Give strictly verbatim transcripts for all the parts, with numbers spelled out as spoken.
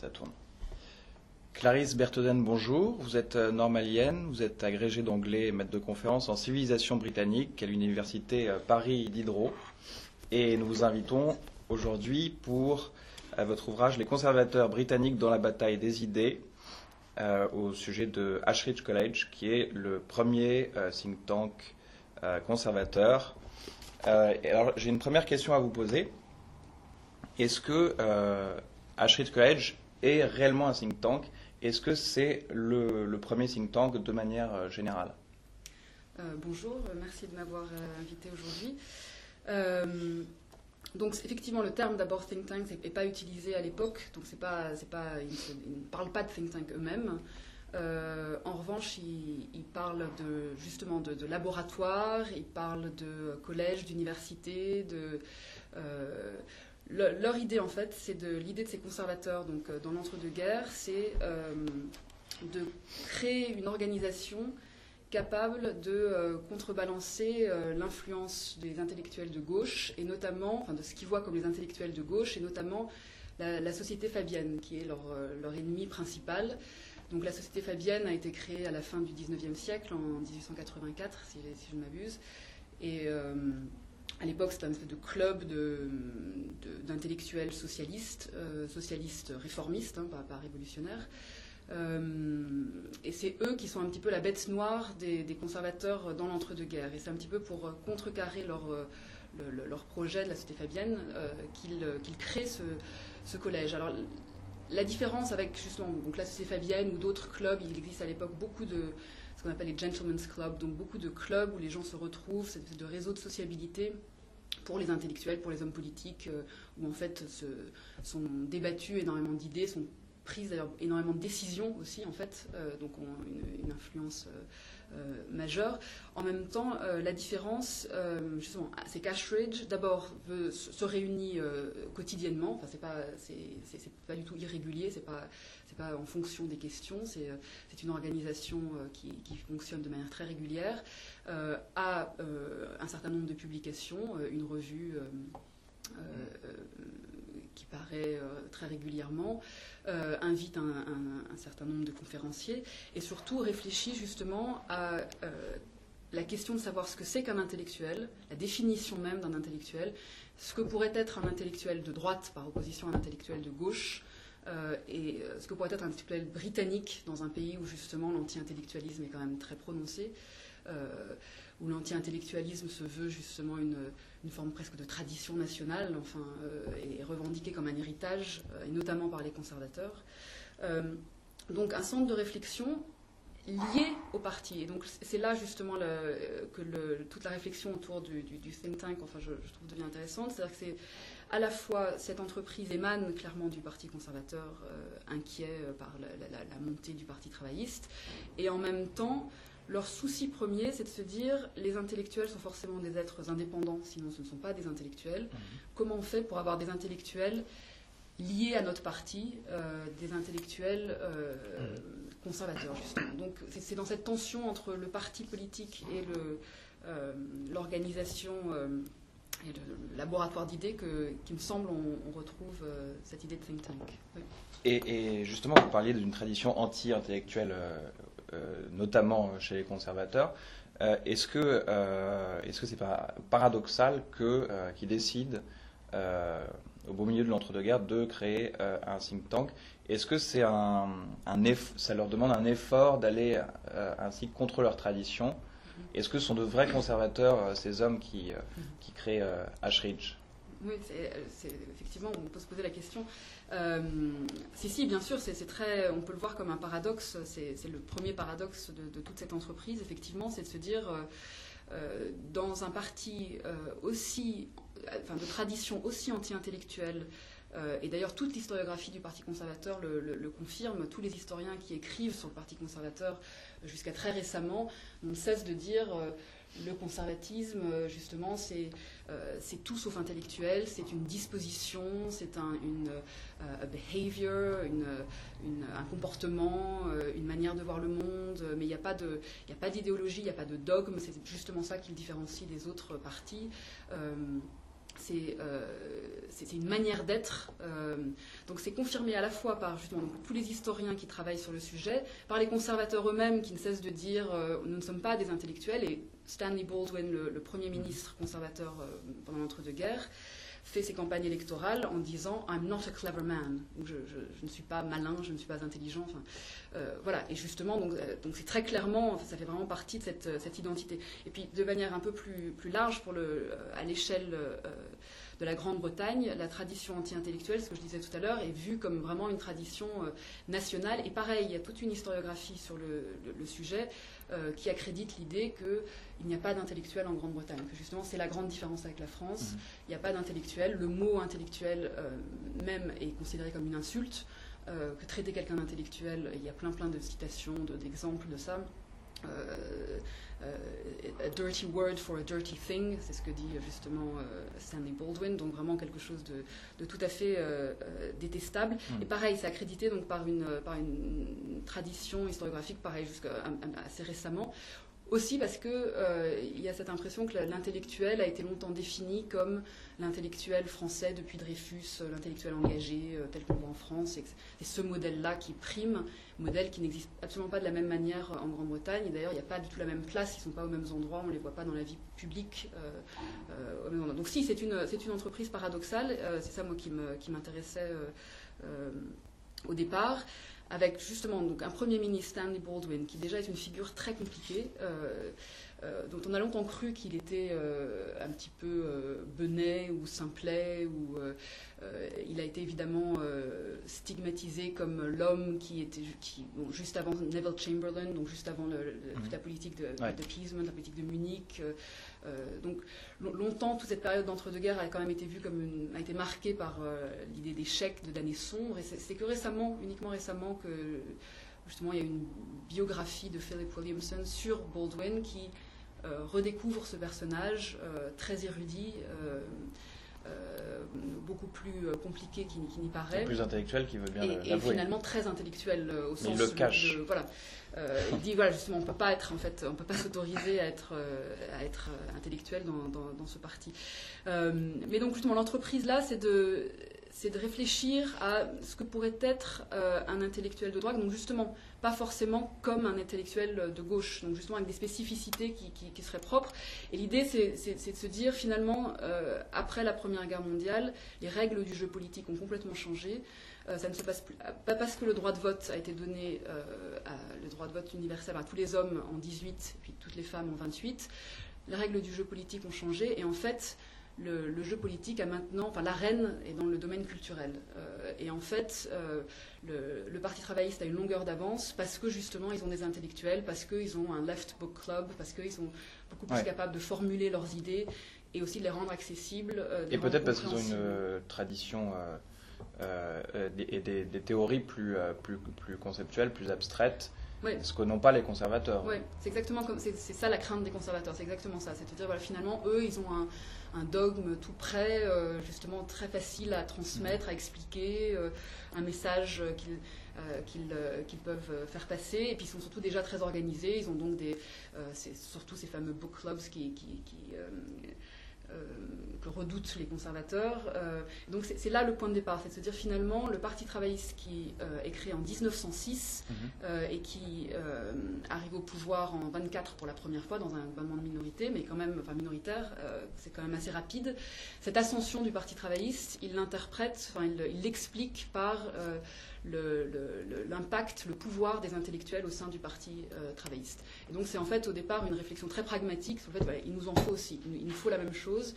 ça tourne. Clarisse Berthoden, bonjour. Vous êtes normalienne, vous êtes agrégée d'anglais et maître de conférence en civilisation britannique à l'université Paris Diderot. Et nous vous invitons aujourd'hui pour euh, votre ouvrage Les conservateurs britanniques dans la bataille des idées euh, au sujet de Ashridge College, qui est le premier euh, think tank euh, conservateur. Euh, et alors, j'ai une première question à vous poser. Est-ce que euh, Ashridge College est réellement un think tank? Est-ce que c'est le, le premier think tank de manière euh, générale? euh, Bonjour, merci de m'avoir euh, invité aujourd'hui. Euh, donc effectivement, le terme d'abord think tank n'est pas utilisé à l'époque, donc c'est pas, c'est pas, ils, ils ne parlent pas de think tank eux-mêmes. Euh, en revanche, ils, ils parlent de, justement de, de laboratoire, ils parlent de collège, d'université, de... Euh, Le, leur idée, en fait, c'est de l'idée de ces conservateurs, donc euh, dans l'entre-deux-guerres, c'est euh, de créer une organisation capable de euh, contrebalancer euh, l'influence des intellectuels de gauche, et notamment, enfin, de ce qu'ils voient comme les intellectuels de gauche, et notamment la, la société fabienne, qui est leur, euh, leur ennemi principal. Donc la société fabienne a été créée à la fin du dix-neuvième siècle, en dix-huit cent quatre-vingt-quatre, si, si je ne m'abuse, et... Euh, À l'époque, c'était un espèce de club de, de, d'intellectuels socialistes, euh, socialistes réformistes, hein, pas, pas révolutionnaires. Euh, et c'est eux qui sont un petit peu la bête noire des, des conservateurs dans l'entre-deux-guerres. Et c'est un petit peu pour contrecarrer leur, le, leur projet de la société fabienne euh, qu'ils, qu'ils créent ce, ce collège. Alors, la différence avec justement donc, la société fabienne ou d'autres clubs, il existe à l'époque beaucoup de... ce qu'on appelle les gentlemen's clubs, donc beaucoup de clubs où les gens se retrouvent, c'est de réseaux de sociabilité pour les intellectuels, pour les hommes politiques, euh, où en fait se, sont débattus énormément d'idées, sont prises d'ailleurs énormément de décisions aussi, en fait, euh, donc ont une, une influence euh, euh, majeure. En même temps, euh, la différence, euh, justement, c'est qu'Ashridge, d'abord, veut, se réunit euh, quotidiennement, enfin, c'est pas, c'est, c'est, c'est pas du tout irrégulier, c'est pas, c'est pas en fonction des questions, c'est, c'est une organisation euh, qui, qui fonctionne de manière très régulière, euh, a euh, un certain nombre de publications, euh, une revue euh, euh, qui paraît euh, très régulièrement, euh, invite un, un, un certain nombre de conférenciers et surtout réfléchit justement à euh, la question de savoir ce que c'est qu'un intellectuel, la définition même d'un intellectuel, ce que pourrait être un intellectuel de droite par opposition à un intellectuel de gauche, euh, et ce que pourrait être un intellectuel britannique dans un pays où justement l'anti-intellectualisme est quand même très prononcé, euh, où l'anti-intellectualisme se veut justement une, une forme presque de tradition nationale, enfin, euh, et revendiquée comme un héritage, euh, et notamment par les conservateurs. Euh, donc un centre de réflexion lié au parti. Et donc c'est là justement le, que le, toute la réflexion autour du, du, du think tank, enfin, je, je trouve devient intéressante. C'est-à-dire que c'est à la fois cette entreprise émane clairement du Parti conservateur, euh, inquiet par la, la, la montée du Parti travailliste, et en même temps leur souci premier, c'est de se dire les intellectuels sont forcément des êtres indépendants, sinon ce ne sont pas des intellectuels. Mmh. Comment on fait pour avoir des intellectuels liés à notre parti, euh, des intellectuels euh, mmh. conservateurs, justement. Donc c'est, c'est dans cette tension entre le parti politique et le, euh, l'organisation euh, et le laboratoire d'idées que, qu'il me semble, on, on retrouve euh, cette idée de think tank. Oui. Et, et justement, vous parliez d'une tradition anti-intellectuelle, euh, euh, notamment chez les conservateurs. Euh, est-ce que euh, est-ce que c'est pas paradoxal que euh, qu'ils décident euh, au beau milieu de l'entre-deux-guerres de créer euh, un think tank? Est-ce que c'est un, un eff- ça leur demande un effort d'aller euh, ainsi contre leur tradition? Est-ce que ce sont de vrais conservateurs, euh, ces hommes qui, euh, qui créent euh, Ashridge? Oui, c'est, c'est, effectivement, on peut se poser la question. Euh, si, si, bien sûr, c'est, c'est très, on peut le voir comme un paradoxe. C'est, c'est le premier paradoxe de, de toute cette entreprise, effectivement, c'est de se dire, euh, euh, dans un parti euh, aussi, enfin, de tradition aussi anti-intellectuelle, euh, et d'ailleurs toute l'historiographie du Parti conservateur le, le, le confirme, tous les historiens qui écrivent sur le Parti conservateur jusqu'à très récemment ne cessent de dire... Euh, le conservatisme, justement, c'est, euh, c'est tout sauf intellectuel, c'est une disposition, c'est un une, uh, a behavior, une, une, un comportement, euh, une manière de voir le monde, mais il n'y a pas de, il n'y a pas d'idéologie, il n'y a pas de dogme, c'est justement ça qui le différencie des autres partis. Euh, c'est euh, une manière d'être. Euh, donc c'est confirmé à la fois par justement donc, tous les historiens qui travaillent sur le sujet, par les conservateurs eux-mêmes qui ne cessent de dire euh, nous ne sommes pas des intellectuels. Et Stanley Baldwin, le, le premier ministre conservateur euh, pendant l'entre-deux-guerres, fait ses campagnes électorales en disant I'm not a clever man. Donc je, je, je ne suis pas malin, je ne suis pas intelligent. Enfin, euh, voilà. Et justement, donc euh, donc c'est très clairement, ça fait vraiment partie de cette, cette identité. Et puis de manière un peu plus, plus large, pour le, euh, à l'échelle euh, de la Grande-Bretagne, la tradition anti-intellectuelle, ce que je disais tout à l'heure, est vue comme vraiment une tradition euh, nationale. Et pareil, il y a toute une historiographie sur le, le, le sujet euh, qui accrédite l'idée qu'il n'y a pas d'intellectuel en Grande-Bretagne, que justement c'est la grande différence avec la France. Mmh. Il n'y a pas d'intellectuel. Le mot intellectuel euh, même est considéré comme une insulte. Euh, que traiter quelqu'un d'intellectuel, il y a plein plein de citations, d'exemples de, de ça. Euh, Uh, a dirty word for a dirty thing, c'est ce que dit justement uh, Stanley Baldwin, donc vraiment quelque chose de, de tout à fait uh, uh, détestable. Mm. Et pareil, c'est accrédité donc par une, par une tradition historiographique, pareil, jusqu'à assez récemment. Aussi parce qu'il euh, y a cette impression que l'intellectuel a été longtemps défini comme l'intellectuel français depuis Dreyfus, l'intellectuel engagé euh, tel qu'on le voit en France. Et c'est ce modèle-là qui prime, modèle qui n'existe absolument pas de la même manière en Grande-Bretagne. Et d'ailleurs, il n'y a pas du tout la même place, ils ne sont pas aux mêmes endroits, on ne les voit pas dans la vie publique. Euh, euh, donc si, c'est une, c'est une entreprise paradoxale, euh, c'est ça moi qui m'intéressait euh, euh, au départ. Avec justement donc, un Premier ministre, Stanley Baldwin, qui déjà est une figure très compliquée, euh, euh, dont on a longtemps cru qu'il était euh, un petit peu euh, benet ou simplet, ou euh, euh, il a été évidemment euh, stigmatisé comme l'homme qui était qui, bon, juste avant Neville Chamberlain, donc juste avant le, le, toute la politique de, ouais. de Peaceman, la politique de Munich. Euh, Euh, donc longtemps, toute cette période d'entre-deux-guerres a quand même été vue comme une, a été marquée par euh, l'idée d'échec, de d'années sombres. Et c'est que récemment, uniquement récemment, que justement il y a une biographie de Philip Williamson sur Baldwin qui euh, redécouvre ce personnage euh, très érudit. Euh, Euh, beaucoup plus euh, compliqué qu'il qu n'y paraît. Plus intellectuel qui veut bien l'avouer. Et finalement très intellectuel euh, au Mais sens il le cache. De, voilà. Euh, il dit voilà justement on peut pas être en fait on peut pas s'autoriser à être euh, à être euh, intellectuel dans, dans, dans ce parti. Euh, mais donc justement l'entreprise là c'est de c'est de réfléchir à ce que pourrait être euh, un intellectuel de droite, donc justement pas forcément comme un intellectuel de gauche, donc justement avec des spécificités qui, qui, qui seraient propres. Et l'idée, c'est de se dire finalement, euh, après la Première Guerre mondiale, les règles du jeu politique ont complètement changé. Euh, ça ne se passe plus, pas parce que le droit de vote a été donné, euh, à, le droit de vote universel à tous les hommes en dix-huit, et puis toutes les femmes en vingt-huit. Les règles du jeu politique ont changé, et en fait, Le, le jeu politique a maintenant, enfin l'arène est dans le domaine culturel. Euh, et en fait, euh, le, le Parti travailliste a une longueur d'avance parce que justement ils ont des intellectuels, parce qu'ils ont un left book club, parce qu'ils sont beaucoup plus ouais. capables de formuler leurs idées et aussi de les rendre accessibles. Euh, et peut-être parce qu'ils ont une euh, tradition euh, euh, des, et des, des théories plus, euh, plus, plus conceptuelles, plus abstraites. Oui. Ce que n'ont pas les conservateurs. Oui, c'est exactement comme c'est ça la crainte des conservateurs, c'est exactement ça. C'est-à-dire voilà, finalement eux ils ont un, un dogme tout prêt, euh, justement très facile à transmettre, mmh. à expliquer, euh, un message qu'ils euh, qu'ils euh, qu'ils peuvent faire passer. Et puis ils sont surtout déjà très organisés. Ils ont donc des, euh, c'est surtout ces fameux book clubs qui, qui, qui euh, Euh, que redoutent les conservateurs. Euh, donc c'est là le point de départ, c'est de se dire finalement le Parti travailliste qui euh, est créé en dix-neuf cent six mmh. euh, et qui euh, arrive au pouvoir en vingt-quatre pour la première fois dans un gouvernement de minorité, mais quand même enfin minoritaire, euh, c'est quand même assez rapide. Cette ascension du Parti travailliste, il l'interprète, enfin il l'explique par euh, l'impact, le, le, le pouvoir des intellectuels au sein du Parti euh, travailliste. Et donc c'est en fait au départ une réflexion très pragmatique. En fait, voilà, il nous en faut aussi, il, il nous faut la même chose.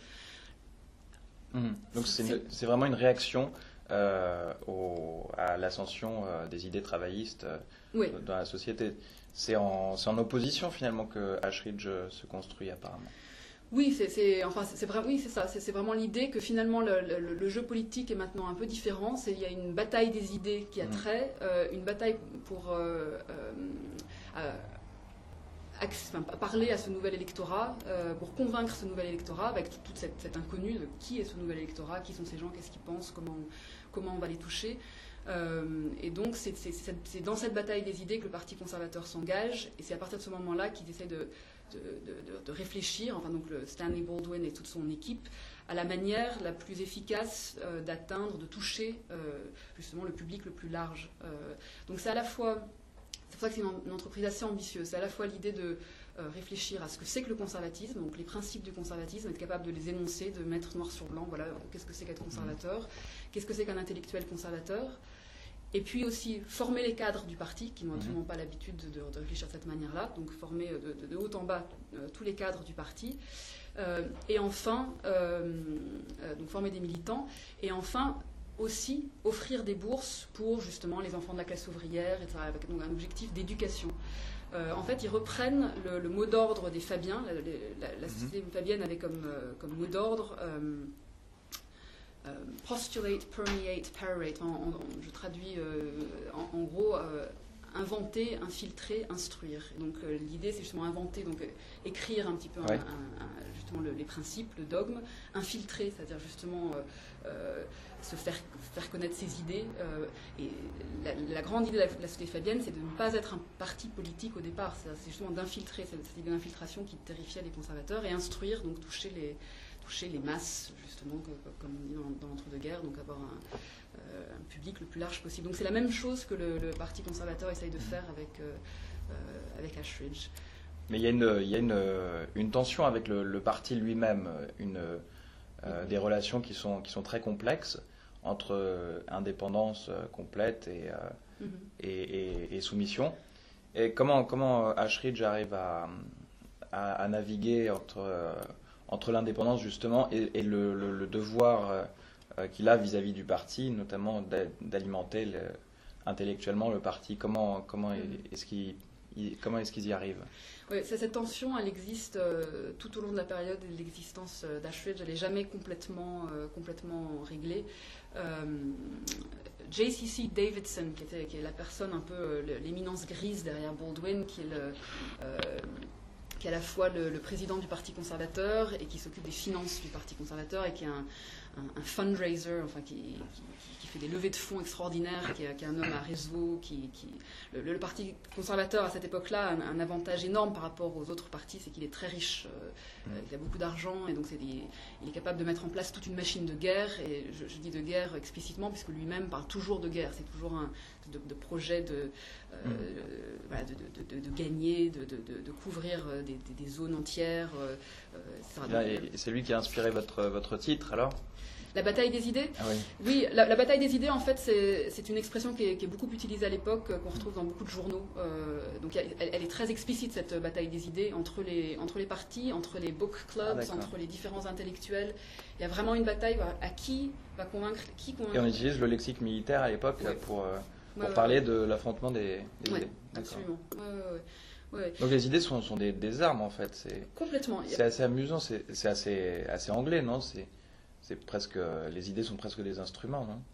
Mmh. Donc c'est vraiment une réaction euh, au, à l'ascension euh, des idées travaillistes euh, oui. dans la société. C'est en, en opposition finalement que Ashridge se construit apparemment. Oui, c'est enfin, vrai, oui, ça. C'est vraiment l'idée que finalement le, le, le jeu politique est maintenant un peu différent. Il y a une bataille des idées qui a trait, euh, une bataille pour euh, euh, enfin, parler à ce nouvel électorat, euh, pour convaincre ce nouvel électorat, avec toute cette, cette inconnue de qui est ce nouvel électorat, qui sont ces gens, qu'est-ce qu'ils pensent, comment, comment on va les toucher. Euh, et donc c'est dans cette bataille des idées que le Parti conservateur s'engage, et c'est à partir de ce moment-là qu'ils essaient de De, de, de réfléchir, enfin donc le Stanley Baldwin et toute son équipe, à la manière la plus efficace euh, d'atteindre, de toucher euh, justement le public le plus large. Euh, donc c'est à la fois, c'est pour ça que c'est une, une entreprise assez ambitieuse, c'est à la fois l'idée de euh, réfléchir à ce que c'est que le conservatisme, donc les principes du conservatisme, être capable de les énoncer, de mettre noir sur blanc, voilà, qu'est-ce que c'est qu'être conservateur, qu'est-ce que c'est qu'un intellectuel conservateur, et puis aussi former les cadres du parti, qui n'ont absolument pas l'habitude de, de réfléchir de cette manière-là, donc former de, de, de haut en bas euh, tous les cadres du parti, euh, et enfin, euh, euh, donc former des militants, et enfin aussi offrir des bourses pour justement les enfants de la classe ouvrière, et cetera, avec donc un objectif d'éducation. Euh, en fait, ils reprennent le, le mot d'ordre des Fabiens, la, la, la société fabienne avait comme, euh, comme mot d'ordre euh, Euh, postulate, permeate, perorate. En, en, je traduis euh, en, en gros euh, inventer, infiltrer, instruire. Et donc euh, l'idée c'est justement inventer, donc euh, écrire un petit peu ouais. un, un, un, justement le, les principes, le dogme, infiltrer, c'est-à-dire justement euh, euh, se faire, faire connaître ses idées. Euh, et la, la grande idée de la, de la société fabienne, c'est de ne pas être un parti politique au départ. C'est, c'est justement d'infiltrer, cette, cette idée d'infiltration qui terrifiait les conservateurs, et instruire, donc toucher les toucher les masses, justement, comme on dit dans, dans l'entre-deux-guerres, donc avoir un, euh, un public le plus large possible. Donc c'est la même chose que le, le Parti conservateur essaye de faire avec, euh, euh, avec Ashridge. Mais il y a une, il y a une, une tension avec le, le parti lui-même, une, euh, mm-hmm. des relations qui sont, qui sont très complexes entre indépendance complète et, euh, mm-hmm. et, et, et soumission. Et comment, comment Ashridge arrive à, à, à naviguer entre... Euh, entre l'indépendance justement et, et le, le, le devoir euh, qu'il a vis-à-vis du parti, notamment d'alimenter le, intellectuellement le parti. Comment, comment est-ce qu'il, comment est-ce qu'ils y arrivent? Oui, cette tension, elle existe euh, tout au long de la période de l'existence d'Ashridge. Elle n'est jamais complètement, euh, complètement réglée. Euh, J C C Davidson, qui, était, qui est la personne un peu, euh, l'éminence grise derrière Baldwin, qui est le... Euh, qui est à la fois le, le président du Parti conservateur et qui s'occupe des finances du Parti conservateur et qui est un, un, un fundraiser, enfin qui, qui, qui fait des levées de fonds extraordinaires, qui est, qui est un homme à réseau. Qui, qui, le, le Parti conservateur, à cette époque-là, a un, un avantage énorme par rapport aux autres partis, c'est qu'il est très riche, euh, mmh. il a beaucoup d'argent, et donc c'est des, il est capable de mettre en place toute une machine de guerre, et je, je dis de guerre explicitement, puisque lui-même parle toujours de guerre, c'est toujours un de, de projet de, euh, mmh. voilà, de, de, de, de gagner, de, de, de couvrir des, des, des zones entières. Euh, euh, c'est lui qui a inspiré votre, votre titre, alors? La bataille des idées. Ah oui, oui la, la bataille des idées, en fait, c'est, c'est une expression qui est, qui est beaucoup utilisée à l'époque, qu'on retrouve dans beaucoup de journaux. Euh, donc, elle, elle est très explicite, cette bataille des idées, entre les, entre les partis, entre les book clubs, ah, entre les différents intellectuels. Il y a vraiment une bataille à qui va convaincre, qui convaincre. Et on utilise le lexique militaire à l'époque oui. pour, euh, pour ouais, parler ouais. de l'affrontement des, des ouais, idées. Absolument. Ouais, ouais, ouais. Ouais. Donc les idées sont, sont des, des armes, en fait. C'est, Complètement. C'est assez amusant, c'est, c'est assez, assez anglais, non? c'est... C'est presque, les idées sont presque des instruments, non?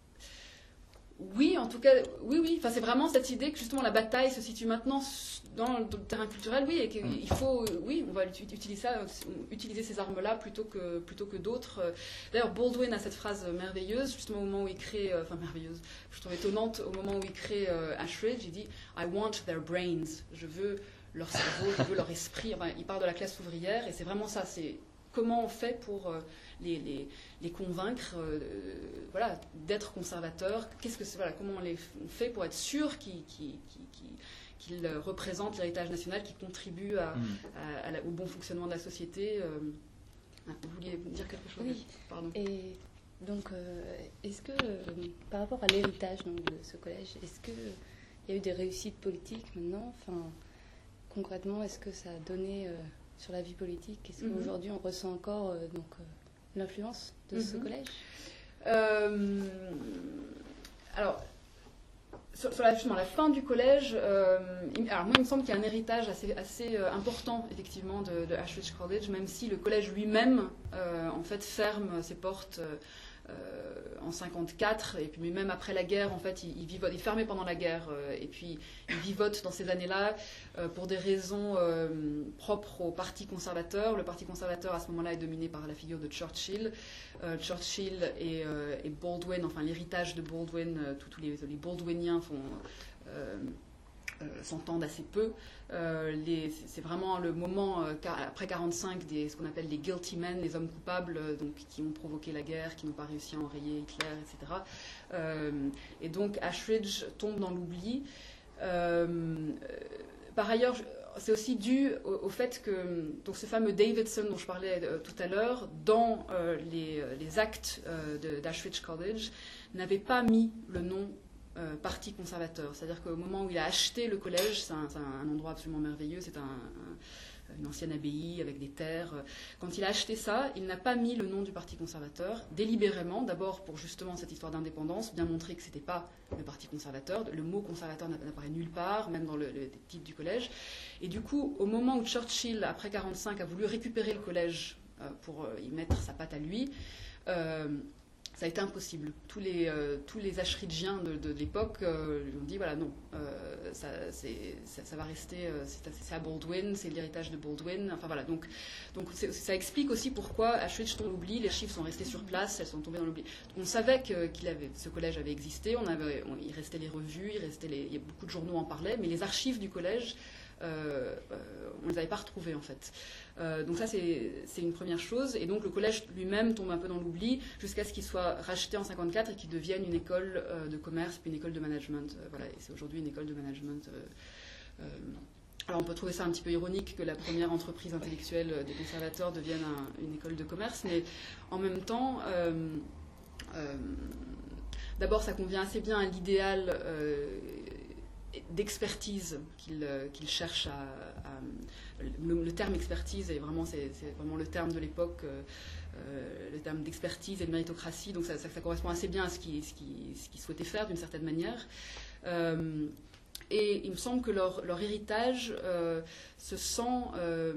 Oui, en tout cas, oui, oui. Enfin, c'est vraiment cette idée que justement la bataille se situe maintenant dans le terrain culturel, oui, et qu'il mm. faut, oui, on va utiliser ça, utiliser ces armes-là plutôt que plutôt que d'autres. D'ailleurs, Baldwin a cette phrase merveilleuse, justement au moment où il crée, enfin merveilleuse, je trouve étonnante, au moment où il crée euh, Ashridge, il dit I want their brains, je veux leur cerveau, je veux leur esprit. Enfin, il parle de la classe ouvrière, et c'est vraiment ça, c'est comment on fait pour euh, les, les, les convaincre euh, voilà, d'être conservateurs. Qu'est-ce que c'est, voilà, comment on les on fait pour être sûr qu'ils, qu'ils, qu'ils, qu'ils représentent l'héritage national, qu'ils contribuent à, mmh. à, à la, au bon fonctionnement de la société. Euh, vous vouliez dire quelque chose? Oui. Pardon. Et donc, euh, est-ce que, euh, par rapport à l'héritage donc, de ce collège, est-ce qu'il y a eu des réussites politiques maintenant? Enfin, concrètement, est-ce que ça a donné... Euh, sur la vie politique, est-ce mm-hmm. qu'aujourd'hui on ressent encore euh, donc, euh, l'influence de mm-hmm. ce collège? euh, Alors, sur, sur la, justement, la fin du collège, euh, il, alors moi il me semble qu'il y a un héritage assez, assez euh, important effectivement de, de Ashridge College, même si le collège lui-même euh, en fait ferme ses portes euh, Euh, en cinquante-quatre, et puis même après la guerre, en fait, il, il, vivote, il est fermé pendant la guerre, euh, et puis il vivote dans ces années-là euh, pour des raisons euh, propres au Parti conservateur. Le Parti conservateur, à ce moment-là, est dominé par la figure de Churchill. Euh, Churchill et, euh, et Baldwin, enfin l'héritage de Baldwin, euh, tous les, les Baldwiniens font... Euh, euh, s'entendent assez peu. Euh, les, c'est vraiment le moment, euh, après quarante-cinq, des, ce qu'on appelle les guilty men, les hommes coupables, euh, donc, qui ont provoqué la guerre, qui n'ont pas réussi à enrayer Hitler, et cetera. Euh, et donc Ashridge tombe dans l'oubli. Euh, par ailleurs, c'est aussi dû au, au fait que donc ce fameux Davidson dont je parlais euh, tout à l'heure, dans euh, les, les actes euh, de, d'Ashridge College, n'avait pas mis le nom euh, Parti conservateur. C'est-à-dire qu'au moment où il a acheté le collège, c'est un, c'est un endroit absolument merveilleux, c'est un, un, une ancienne abbaye avec des terres. Quand il a acheté ça, il n'a pas mis le nom du Parti conservateur, délibérément, d'abord pour justement cette histoire d'indépendance, bien montrer que ce n'était pas le Parti conservateur. Le mot conservateur n'apparaît nulle part, même dans le, le titre du collège. Et du coup, au moment où Churchill, après quarante-cinq, a voulu récupérer le collège euh, pour euh, y mettre sa patte à lui, euh, ça a été impossible. Tous les, euh, tous les ashridgiens de, de, de l'époque euh, lui ont dit, voilà, non, euh, ça, c'est, ça, ça va rester, euh, c'est, c'est à Baldwin, c'est l'héritage de Baldwin. Enfin voilà, donc, donc c'est, ça explique aussi pourquoi Ashridge tombe dans l'oubli, les archives sont restées sur place, elles sont tombées dans l'oubli. On savait que, qu'il avait, ce collège avait existé, on avait, on, il restait les revues, il, restait les, il y a beaucoup de journaux en parlaient, mais les archives du collège, Euh, euh, on ne les avait pas retrouvés en fait. Euh, donc ça c'est, c'est une première chose. Et donc le collège lui-même tombe un peu dans l'oubli jusqu'à ce qu'il soit racheté en cinquante-quatre et qu'il devienne une école euh, de commerce puis une école de management. Euh, voilà, et c'est aujourd'hui une école de management. Euh, euh, alors on peut trouver ça un petit peu ironique que la première entreprise intellectuelle des conservateurs devienne un, une école de commerce, mais en même temps, euh, euh, d'abord ça convient assez bien à l'idéal euh, d'expertise qu'il, qu'il cherche à, à le, le terme expertise est vraiment c'est, c'est vraiment le terme de l'époque, euh, le terme d'expertise et de méritocratie, donc ça, ça, ça correspond assez bien à ce qu'il, ce qu'il, ce qu'il souhaitait faire d'une certaine manière. Euh, et il me semble que leur, leur héritage euh, se sent euh,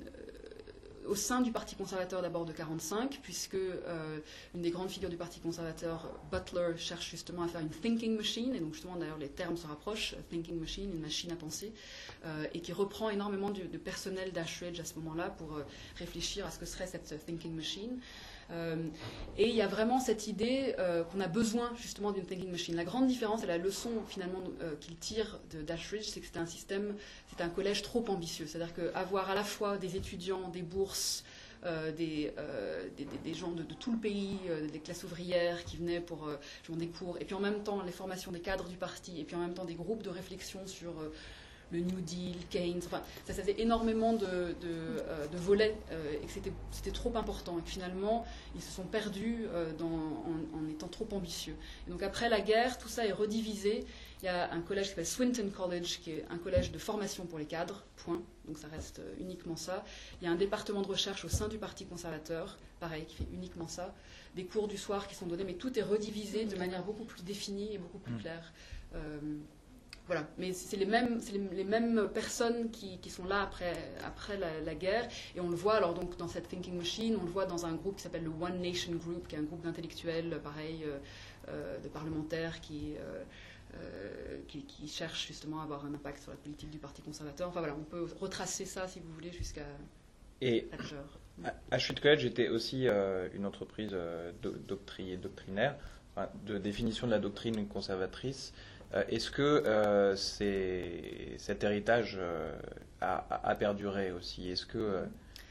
au sein du Parti conservateur d'abord de quarante-cinq, puisque euh, une des grandes figures du Parti conservateur, Butler, cherche justement à faire une thinking machine, et donc justement d'ailleurs les termes se rapprochent, thinking machine, une machine à penser, euh, et qui reprend énormément du, de personnel d'Ashridge à ce moment-là pour euh, réfléchir à ce que serait cette thinking machine. Euh, et il y a vraiment cette idée euh, qu'on a besoin justement d'une thinking machine. La grande différence et la leçon finalement euh, qu'il tire de, d'Ashridge, c'est que c'était un système, c'était un collège trop ambitieux. C'est-à-dire qu'avoir à la fois des étudiants, des bourses, euh, des, euh, des, des, des gens de, de tout le pays, euh, des classes ouvrières qui venaient pour euh, des cours, et puis en même temps les formations des cadres du parti, et puis en même temps des groupes de réflexion sur euh, le New Deal, Keynes, enfin, ça, ça faisait énormément de, de, euh, de volets euh, et que c'était, c'était trop important. Et que finalement, ils se sont perdus euh, dans, en, en étant trop ambitieux. Et donc après la guerre, tout ça est redivisé. Il y a un collège qui s'appelle Swinton College, qui est un collège de formation pour les cadres, point. Donc ça reste euh, uniquement ça. Il y a un département de recherche au sein du Parti conservateur, pareil, qui fait uniquement ça. Des cours du soir qui sont donnés, mais tout est redivisé de manière beaucoup plus définie et beaucoup plus claire. Euh, Voilà, mais c'est les mêmes, c'est les, les mêmes personnes qui, qui sont là après, après la, la guerre, et on le voit alors donc dans cette thinking machine, on le voit dans un groupe qui s'appelle le One Nation Group, qui est un groupe d'intellectuels, pareil, euh, euh, de parlementaires qui, euh, euh, qui, qui cherchent justement à avoir un impact sur la politique du Parti conservateur. Enfin voilà, on peut retracer ça si vous voulez jusqu'à et Thatcher. Ashridge College était aussi euh, une entreprise euh, doctri- doctrinaire, enfin, de définition de la doctrine conservatrice. Euh, est-ce que euh, c'est, cet héritage euh, a, a perduré aussi? Est-ce que euh...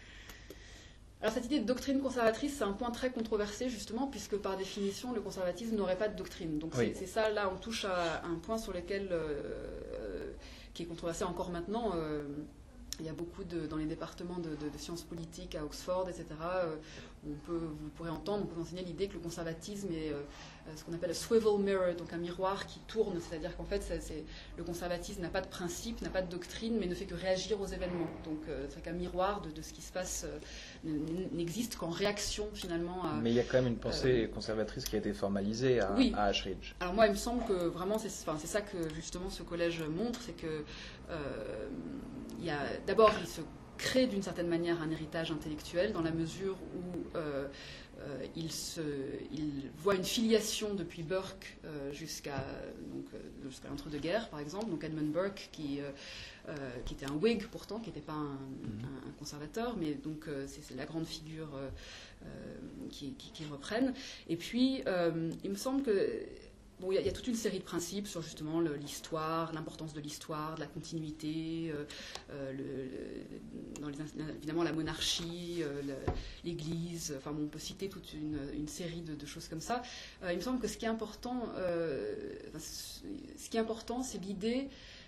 Alors cette idée de doctrine conservatrice, c'est un point très controversé justement, puisque par définition, le conservatisme n'aurait pas de doctrine. Donc oui. c'est, c'est ça, là, on touche à un point sur lequel, euh, qui est controversé encore maintenant. Euh, il y a beaucoup de, dans les départements de, de, de sciences politiques à Oxford, et cetera, euh, on peut, vous pourrez entendre, on peut enseigner l'idée que le conservatisme est euh, ce qu'on appelle un swivel mirror, donc un miroir qui tourne, c'est-à-dire qu'en fait, c'est, c'est, le conservatisme n'a pas de principe, n'a pas de doctrine, mais ne fait que réagir aux événements. Donc euh, c'est qu'un miroir de, de ce qui se passe euh, n'existe qu'en réaction finalement à... Mais il y a quand même une pensée euh, conservatrice qui a été formalisée à, oui. à Ashridge. Alors moi, il me semble que vraiment, c'est, enfin, c'est ça que justement ce collège montre, c'est que euh, il y a, d'abord, il se crée d'une certaine manière un héritage intellectuel dans la mesure où euh, euh, il, se, il voit une filiation depuis Burke euh, jusqu'à, donc, euh, jusqu'à l'entre-deux-guerres, par exemple. Donc Edmund Burke, qui, euh, euh, qui était un Whig pourtant, qui n'était pas un, mm-hmm. un, un conservateur, mais donc euh, c'est, c'est la grande figure euh, euh, qui, qui, qui reprennent. Et puis, euh, il me semble que bon, il y, y a toute une série de principes sur justement l'histoire, l'importance de l'histoire, de la continuité, euh, euh, le, le, dans les, évidemment la monarchie, euh, l'Église, enfin bon, on peut citer toute une, une série de, de choses comme ça. Euh, il me semble que ce qui est important, euh, ce qui est important, c'est l'idée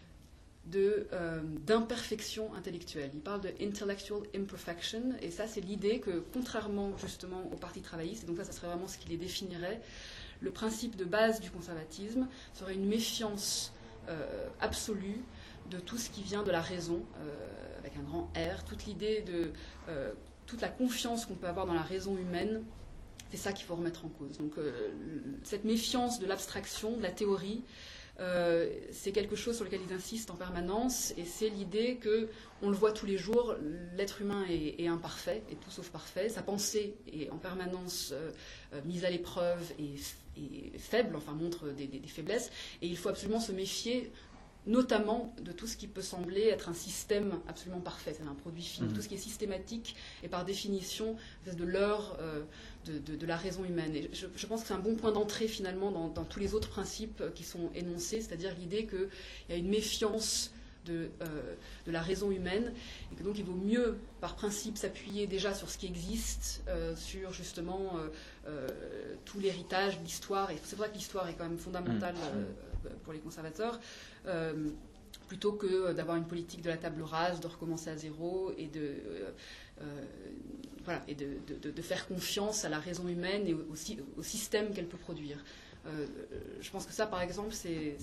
de, euh, d'imperfection intellectuelle. Il parle de intellectual imperfection, et ça c'est l'idée que, contrairement justement au Parti travailliste, et donc ça, ça serait vraiment ce qui les définirait, le principe de base du conservatisme serait une méfiance euh, absolue de tout ce qui vient de la raison, euh, avec un grand R, toute l'idée de euh, toute la confiance qu'on peut avoir dans la raison humaine, c'est ça qu'il faut remettre en cause. Donc euh, cette méfiance de l'abstraction, de la théorie, Euh, c'est quelque chose sur lequel ils insistent en permanence, et c'est l'idée que, on le voit tous les jours, l'être humain est, est imparfait, est tout sauf parfait, sa pensée est en permanence euh, euh, mise à l'épreuve et, et faible, enfin montre des, des, des faiblesses, et il faut absolument se méfier notamment de tout ce qui peut sembler être un système absolument parfait, c'est un produit fini, mmh. tout ce qui est systématique est par définition de l'heure euh, de, de, de la raison humaine. Et je, je pense que c'est un bon point d'entrée finalement dans, dans tous les autres principes qui sont énoncés, c'est-à-dire l'idée qu'il y a une méfiance de, euh, de la raison humaine, et que donc il vaut mieux par principe s'appuyer déjà sur ce qui existe, euh, sur justement euh, euh, tout l'héritage, l'histoire, et c'est pour ça que l'histoire est quand même fondamentale euh, pour les conservateurs, euh, plutôt que d'avoir une politique de la table rase, de recommencer à zéro et de, euh, euh, voilà, et de, de, de faire confiance à la raison humaine et au, au système qu'elle peut produire. Euh, je pense que ça, par exemple,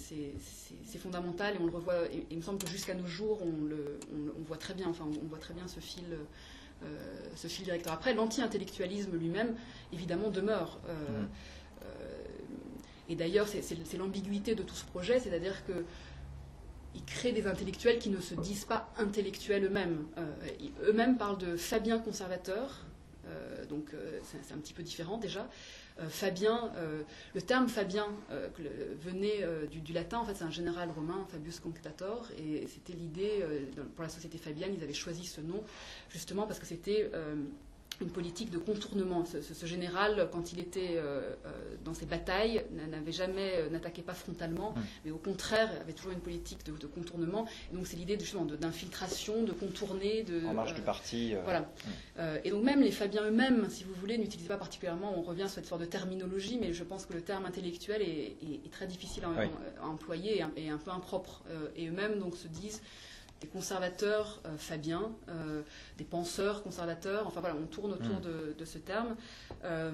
c'est fondamental, et on le revoit, et, et il me semble que jusqu'à nos jours, on le, on, on voit très bien, enfin, on, on voit très bien ce fil, euh, ce fil directeur. Après, l'anti-intellectualisme lui-même, évidemment, demeure. Euh, mmh. euh, et d'ailleurs, c'est l'ambiguïté de tout ce projet, c'est-à-dire que ils créent des intellectuels qui ne se disent pas intellectuels eux-mêmes. Euh, eux-mêmes parlent de Fabien conservateur, euh, donc euh, c'est un petit peu différent déjà. Euh, Fabien, euh, le terme Fabien euh, que le, venait euh, du, du latin, en fait c'est un général romain, Fabius Cunctator, et c'était l'idée, euh, pour la société fabienne, ils avaient choisi ce nom justement parce que c'était euh, une politique de contournement. Ce, ce, ce général, quand il était euh, euh, dans ses batailles, n'avait jamais, euh, n'attaquait pas frontalement, mmh. mais au contraire, avait toujours une politique de, de contournement. Et donc c'est l'idée justement d'infiltration, de, de contourner, de en marge euh, du parti. Euh, voilà. Mmh. Euh, et donc même les Fabiens eux-mêmes, si vous voulez, n'utilisent pas particulièrement. On revient sur cette sorte de terminologie, mais je pense que le terme intellectuel est, est, est très difficile à, oui. à, à employer et un, et un peu impropre. Euh, et eux-mêmes donc se disent des conservateurs euh, fabiens, euh, des penseurs conservateurs, enfin voilà, on tourne autour mmh. de, de ce terme. Euh,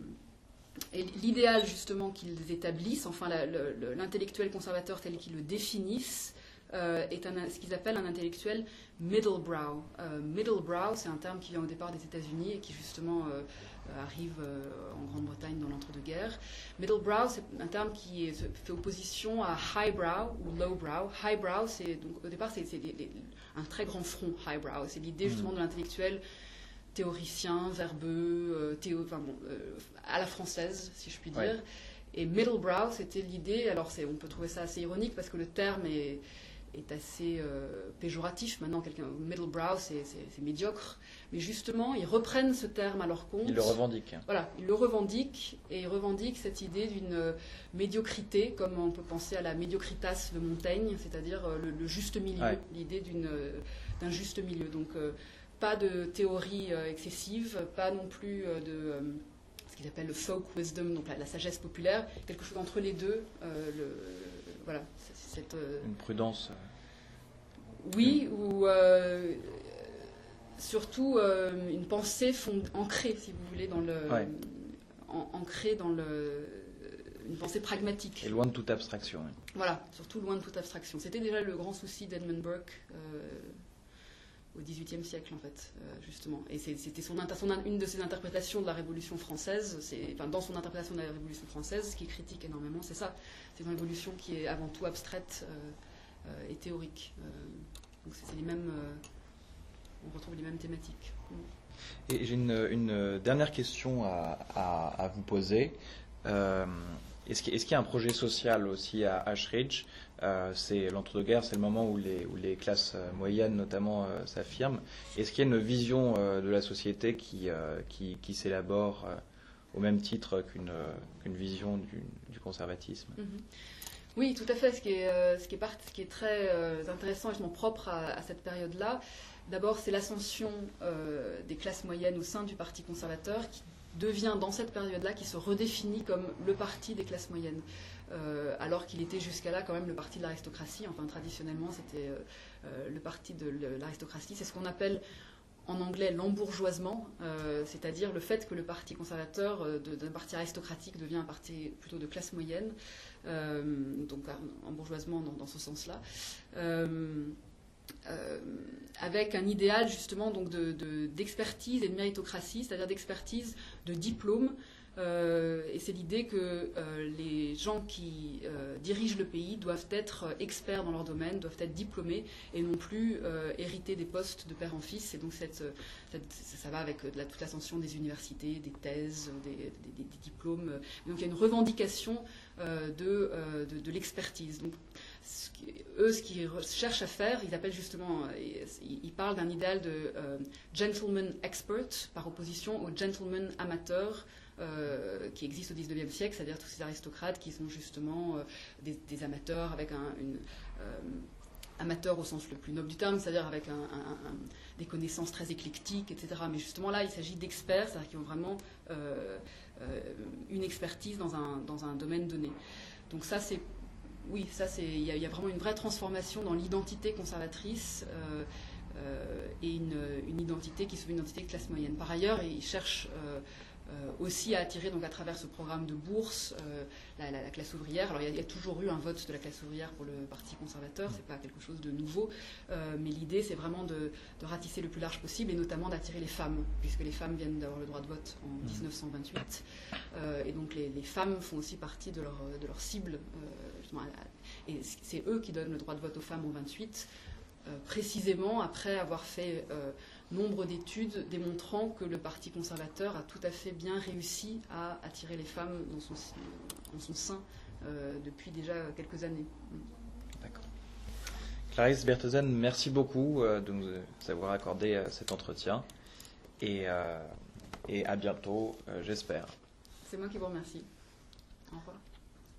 et l'idéal justement qu'ils établissent, enfin l'intellectuel conservateur tel qu'ils le définissent, euh, est un, ce qu'ils appellent un intellectuel middle brow. Euh, middle brow, c'est un terme qui vient au départ des États-Unis et qui justement euh, arrive euh, en Grande-Bretagne dans l'entre-deux-guerres. Middle brow, c'est un terme qui est, fait opposition à high brow ou low brow. High brow, c'est donc au départ c'est un très grand front. High brow, c'est l'idée justement de l'intellectuel théoricien, verbeux, euh, théo, enfin, bon, euh, à la française, si je puis dire. Ouais. Et middle brow, c'était l'idée. Alors on peut trouver ça assez ironique parce que le terme est est assez euh, péjoratif. Maintenant, quelqu'un middle brow, c'est médiocre. Mais justement, ils reprennent ce terme à leur compte. Ils le revendiquent. Voilà, ils le revendiquent, et ils revendiquent cette idée d'une euh, médiocrité, comme on peut penser à la médiocritas de Montaigne, c'est-à-dire euh, le, le juste milieu, ouais. l'idée d'une euh, d'un juste milieu. Donc, euh, pas de théorie euh, excessive, pas non plus euh, de euh, ce qu'ils appellent le folk wisdom, donc la, la sagesse populaire, quelque chose entre les deux. Euh, le, voilà, cette, euh, une prudence. Oui, une... ou euh, surtout euh, une pensée fond... ancrée, si vous voulez, dans le, ouais. en, ancrée dans le, une pensée pragmatique. Et loin de toute abstraction. Oui. Voilà, surtout loin de toute abstraction. C'était déjà le grand souci d'Edmund Burke euh, au dix-huitième siècle, en fait, euh, justement. Et c'était son, son, une de ses interprétations de la Révolution française, enfin, dans son interprétation de la Révolution française, ce qui critique énormément, c'est ça. C'est une révolution qui est avant tout abstraite euh, euh, et théorique. Euh, donc c'est les mêmes, euh, on retrouve les mêmes thématiques. Et j'ai une, une dernière question à, à, à vous poser. Euh, Est-ce qu'il est y a un projet social aussi à Ashridge? euh, C'est l'entre-deux-guerres, c'est le moment où les, où les classes moyennes notamment euh, s'affirment. Est-ce qu'il y a une vision euh, de la société qui, euh, qui, qui s'élabore euh, au même titre qu'une qu'une vision du, du conservatisme. Mm-hmm. Oui, tout à fait. Ce qui est, euh, ce qui est, part, ce qui est très euh, intéressant et justement propre à, à cette période-là, d'abord, c'est l'ascension euh, des classes moyennes au sein du Parti conservateur qui devient, dans cette période-là, qui se redéfinit comme le parti des classes moyennes. Euh, alors qu'il était jusqu'à là quand même le parti de l'aristocratie. Enfin, traditionnellement, c'était euh, euh, le parti de l'aristocratie. C'est ce qu'on appelle en anglais l'embourgeoisement, euh, c'est-à-dire le fait que le parti conservateur euh, d'un parti aristocratique devient un parti plutôt de classe moyenne, euh, donc embourgeoisement dans, dans ce sens-là. Euh, Euh, avec un idéal justement donc de, de, d'expertise et de méritocratie, c'est-à-dire d'expertise, de diplôme. Euh, et c'est l'idée que euh, les gens qui euh, dirigent le pays doivent être experts dans leur domaine, doivent être diplômés et non plus euh, hériter des postes de père en fils. Et donc cette, cette, ça va avec la, toute l'ascension des universités, des thèses, des, des, des diplômes. Donc il y a une revendication euh, de, euh, de, de l'expertise. Donc, ce qui, eux, ce qu'ils cherchent à faire, ils appellent justement, ils, ils parlent d'un idéal de euh, gentleman expert par opposition au gentleman amateur euh, qui existe au dix-neuvième siècle, c'est-à-dire tous ces aristocrates qui sont justement euh, des, des amateurs avec un, une euh, amateur au sens le plus noble du terme, c'est-à-dire avec un, un, un, des connaissances très éclectiques, et cetera. Mais justement là, il s'agit d'experts, c'est-à-dire qui ont vraiment euh, euh, une expertise dans un, dans un domaine donné. Donc ça, c'est Oui, ça c'est. Il y, y a vraiment une vraie transformation dans l'identité conservatrice euh, euh, et une, une identité qui se veut une identité de classe moyenne. Par ailleurs, ils cherchent euh, euh, aussi à attirer, donc à travers ce programme de bourse, euh, la, la, la classe ouvrière. Alors il y, a, il y a toujours eu un vote de la classe ouvrière pour le Parti conservateur, c'est pas quelque chose de nouveau, euh, mais l'idée c'est vraiment de, de ratisser le plus large possible et notamment d'attirer les femmes, puisque les femmes viennent d'avoir le droit de vote en dix-neuf cent vingt-huit, euh, et donc les, les femmes font aussi partie de leur, de leur cible. Euh, Et c'est eux qui donnent le droit de vote aux femmes en vingt-huit, euh, précisément après avoir fait euh, nombre d'études démontrant que le Parti conservateur a tout à fait bien réussi à attirer les femmes dans son, dans son sein euh, depuis déjà quelques années. D'accord. Clarisse Bertheusen, merci beaucoup euh, de nous avoir accordé euh, cet entretien et, euh, et à bientôt, euh, j'espère. C'est moi qui vous remercie. Au revoir.